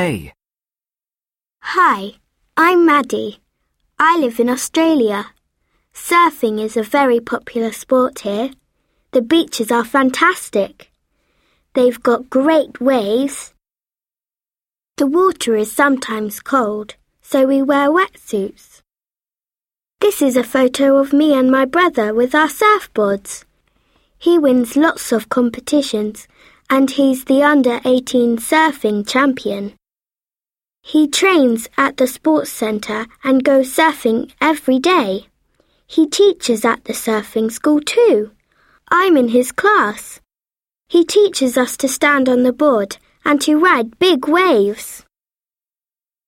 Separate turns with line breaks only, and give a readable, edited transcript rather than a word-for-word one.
today?
Hi, I'm Maddie. I live in Australia. Surfing is a very popular sport here. The beaches are fantastic. They've got great waves. The water is sometimes cold, so we wear wetsuits. This is a photo of me and my brother with our surfboards. He wins lots of competitions and he's the under-18 surfing champion. He trains at the sports centre and goes surfing every day. He teaches at the surfing school too. I'm in his class. He teaches us to stand on the board and to ride big waves.